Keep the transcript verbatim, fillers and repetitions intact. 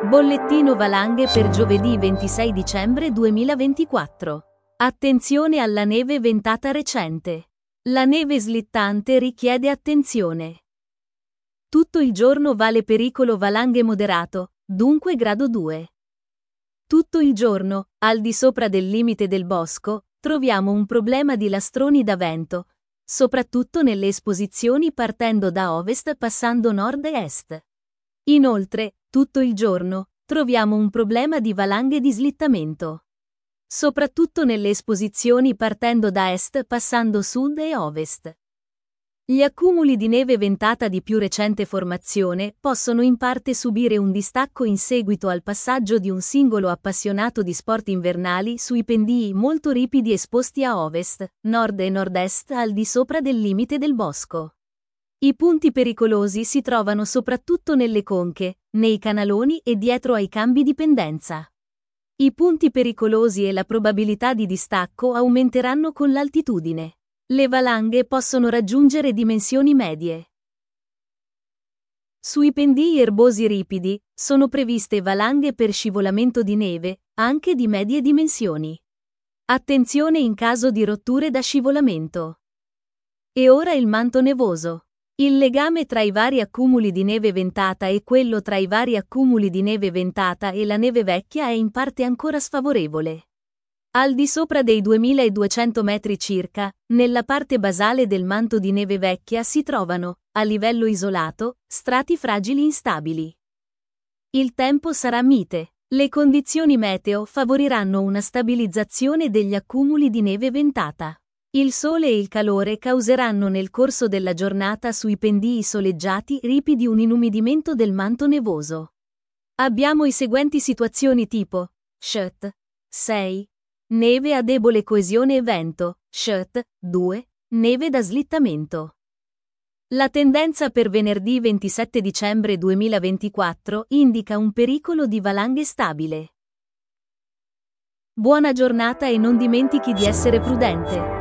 Bollettino valanghe per giovedì ventisei dicembre duemilaventiquattro. Attenzione alla neve ventata recente. La neve slittante richiede attenzione. Tutto il giorno vale pericolo valanghe moderato, dunque grado due. Tutto il giorno, al di sopra del limite del bosco, troviamo un problema di lastroni da vento, soprattutto nelle esposizioni partendo da ovest passando nord e est. Inoltre, tutto il giorno, troviamo un problema di valanghe di slittamento. Soprattutto nelle esposizioni partendo da est passando sud e ovest. Gli accumuli di neve ventata di più recente formazione possono in parte subire un distacco in seguito al passaggio di un singolo appassionato di sport invernali sui pendii molto ripidi esposti a ovest, nord e nord-est al di sopra del limite del bosco. I punti pericolosi si trovano soprattutto nelle conche, nei canaloni e dietro ai cambi di pendenza. I punti pericolosi e la probabilità di distacco aumenteranno con l'altitudine. Le valanghe possono raggiungere dimensioni medie. Sui pendii erbosi ripidi, sono previste valanghe per scivolamento di neve, anche di medie dimensioni. Attenzione in caso di rotture da scivolamento. E ora il manto nevoso. Il legame tra i vari accumuli di neve ventata e quello tra i vari accumuli di neve ventata e la neve vecchia è in parte ancora sfavorevole. Al di sopra dei duemiladuecento metri circa, nella parte basale del manto di neve vecchia si trovano, a livello isolato, strati fragili instabili. Il tempo sarà mite. Le condizioni meteo favoriranno una stabilizzazione degli accumuli di neve ventata. Il sole e il calore causeranno nel corso della giornata sui pendii soleggiati ripidi un inumidimento del manto nevoso. Abbiamo i seguenti situazioni tipo: S H T sei, neve a debole coesione e vento, S H T due, neve da slittamento. La tendenza per venerdì ventisette dicembre duemilaventiquattro indica un pericolo di valanghe stabile. Buona giornata e non dimentichi di essere prudente.